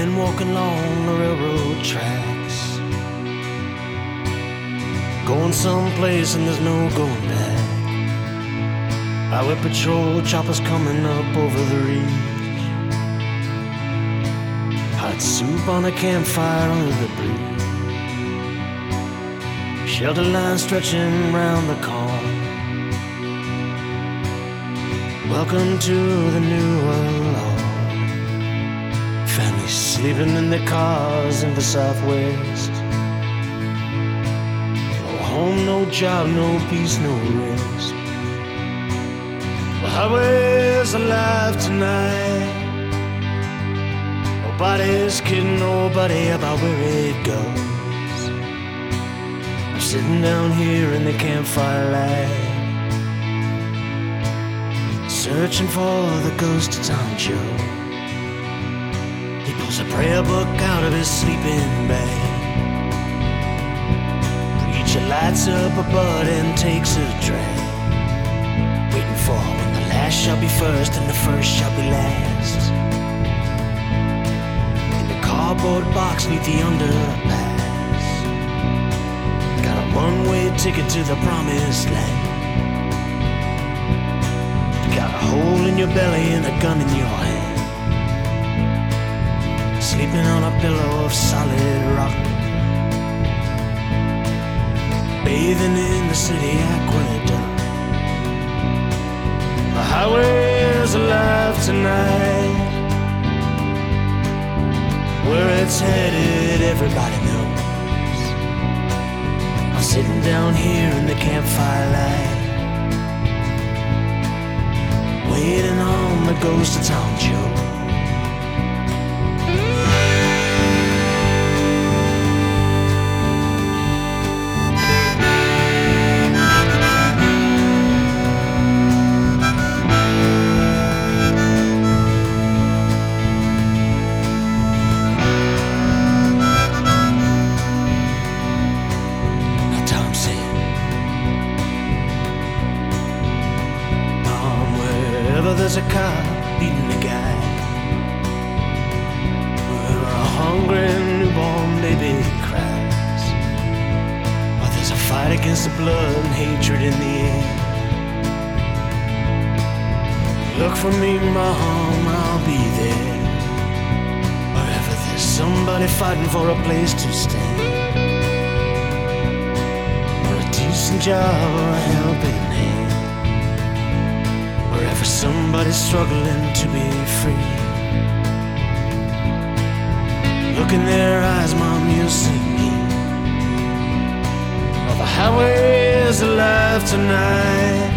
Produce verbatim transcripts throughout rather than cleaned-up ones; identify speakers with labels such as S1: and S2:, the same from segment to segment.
S1: men walking along the railroad tracks, going someplace and there's no going back. Highway patrol choppers coming up over the reach, hot soup on a campfire under the bridge, shelter line stretching round the corner. Welcome to the new world, Lord. Families sleeping in their cars in the Southwest. No home, no job, no peace, no rest. The highway's alive tonight. Nobody's kidding nobody about where it goes. I'm sitting down here in the campfire light, searching for the ghost of Tom Joe. He pulls a prayer book out of his sleeping bag. Preacher lights up a bud and takes a drag, waiting for when the last shall be first and the first shall be last. In the cardboard box neath the underpass, got a one-way ticket to the promised land. Got a hole in your belly and a gun in your hand, sleeping on a pillow of solid rock, bathing in the city aqueduct. The highway is alive tonight. Where it's headed, everybody knows. I'm sitting down here in the campfire light, waiting on the ghost of Tom Joe. Now Tom said, wherever there's a cop beating a guy, wherever a hungry newborn baby cries, or there's a fight against the blood and hatred in the air, look for me, Mom, I'll be there. Wherever there's somebody fighting for a place to stand, or a decent job or a helping hand, wherever somebody's struggling to be free, look in their eyes, Mom, you'll see me. Oh, the highway is alive tonight.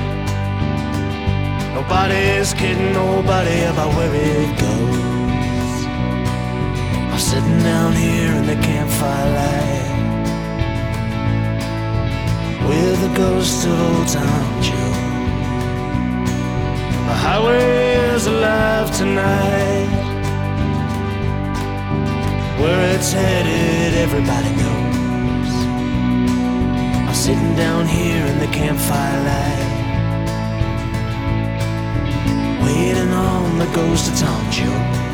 S1: Nobody's kidding nobody about where it goes. I'm sitting down here in the campfire light, with the ghost of old Tom Joe. The highway is alive tonight. Where it's headed, everybody knows. I'm sitting down here in the campfire light, waiting on the ghost of Tom Joe.